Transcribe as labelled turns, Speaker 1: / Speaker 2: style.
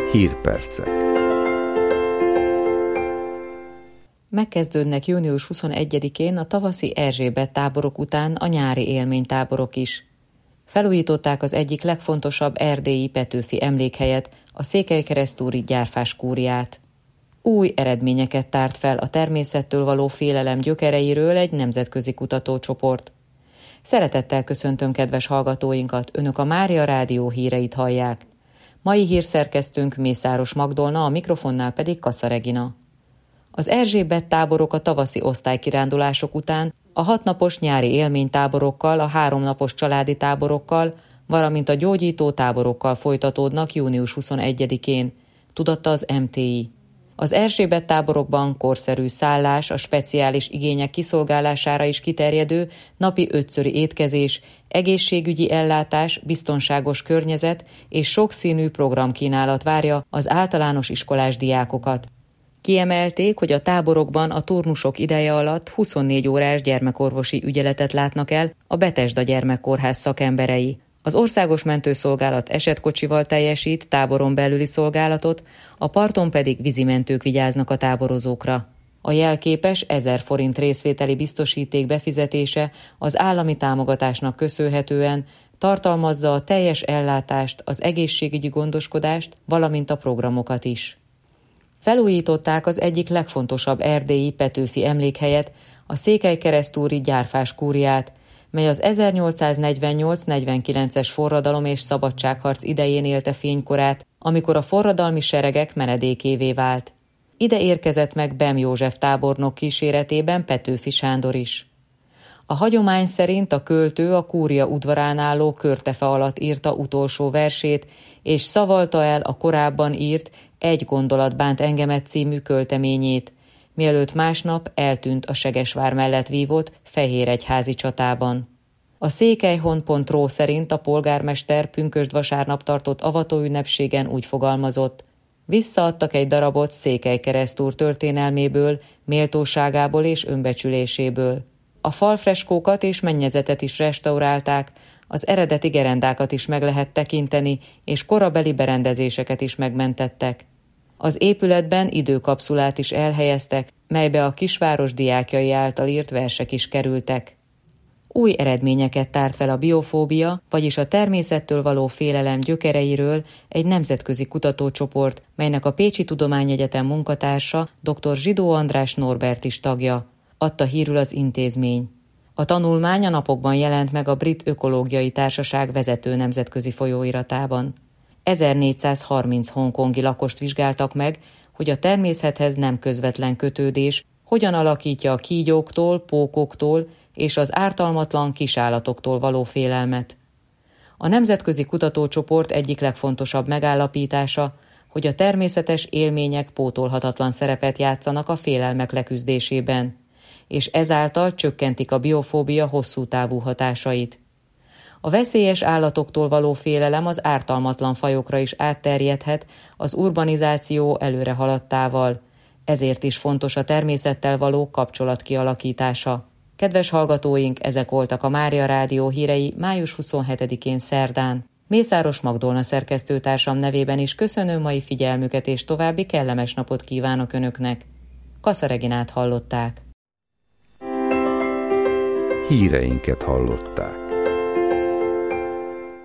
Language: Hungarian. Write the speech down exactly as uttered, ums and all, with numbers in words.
Speaker 1: Hírpercek.
Speaker 2: Megkezdődnek június huszonegyedikén a tavaszi Erzsébet táborok után a nyári élménytáborok is. Felújították az egyik legfontosabb erdélyi Petőfi emlékhelyet, a székelykeresztúri Gyárfás kúriát. Új eredményeket tárt fel a természettől való félelem gyökereiről egy nemzetközi kutatócsoport. Szeretettel köszöntöm kedves hallgatóinkat, Önök a Mária Rádió híreit hallják. Mai hírszerkesztőnk Mészáros Magdolna, a mikrofonnál pedig Kassa Regina. Az Erzsébet táborok a tavaszi osztálykirándulások után a hatnapos nyári élménytáborokkal, a háromnapos családi táborokkal, valamint a gyógyító táborokkal folytatódnak június huszonegyedikén, tudatta az em té i. Az Erzsébet táborokban korszerű szállás, a speciális igények kiszolgálására is kiterjedő napi ötszöri étkezés, egészségügyi ellátás, biztonságos környezet és sokszínű programkínálat várja az általános iskolás diákokat. Kiemelték, hogy a táborokban a turnusok ideje alatt huszonnégy órás gyermekorvosi ügyeletet látnak el a Betesda Gyermekkórház szakemberei. Az Országos Mentőszolgálat esetkocsival teljesít táboron belüli szolgálatot, a parton pedig vízimentők vigyáznak a táborozókra. A jelképes ezer forint részvételi biztosíték befizetése az állami támogatásnak köszönhetően tartalmazza a teljes ellátást, az egészségügyi gondoskodást, valamint a programokat is. Felújították az egyik legfontosabb erdélyi Petőfi emlékhelyet, a székelykeresztúri Gyárfás kúriát, mely az ezernyolcszáznegyvennyolc-negyvenkilences forradalom és szabadságharc idején élte fénykorát, amikor a forradalmi seregek menedékévé vált. Ide érkezett meg Bem József tábornok kíséretében Petőfi Sándor is. A hagyomány szerint a költő a kúria udvarán álló körtefe alatt írta utolsó versét, és szavalta el a korábban írt Egy gondolat bánt engemet című költeményét, mielőtt másnap eltűnt a Segesvár mellett vívott Fehéregyházi csatában. A székelyhon pont ro szerint a polgármester pünkösd vasárnap tartott avatóünnepségen úgy fogalmazott: visszaadtak egy darabot Székelykeresztúr történelméből, méltóságából és önbecsüléséből. A falfreskókat és mennyezetet is restaurálták, az eredeti gerendákat is meg lehet tekinteni, és korabeli berendezéseket is megmentettek. Az épületben időkapszulát is elhelyeztek, melybe a kisváros diákjai által írt versek is kerültek. Új eredményeket tárt fel a biofóbia, vagyis a természettől való félelem gyökereiről egy nemzetközi kutatócsoport, melynek a Pécsi Tudományegyetem munkatársa dr. Zsidó András Norbert is tagja, adta hírül az intézmény. A tanulmány a napokban jelent meg a Brit Ökológiai Társaság vezető nemzetközi folyóiratában. ezernégyszázharminc hongkongi lakost vizsgáltak meg, hogy a természethez nem közvetlen kötődés hogyan alakítja a kígyóktól, pókoktól és az ártalmatlan kisállatoktól való félelmet. A nemzetközi kutatócsoport egyik legfontosabb megállapítása, hogy a természetes élmények pótolhatatlan szerepet játszanak a félelmek leküzdésében, és ezáltal csökkentik a biofóbia hosszú távú hatásait. A veszélyes állatoktól való félelem az ártalmatlan fajokra is átterjedhet az urbanizáció előre haladtával, ezért is fontos a természettel való kapcsolat kialakítása. Kedves hallgatóink, ezek voltak a Mária Rádió hírei május huszonhetedikén szerdán. Mészáros Magdolna szerkesztőtársam nevében is köszönöm mai figyelmüket, és további kellemes napot kívánok Önöknek. Kassa Reginát hallották.
Speaker 1: Híreinket hallották.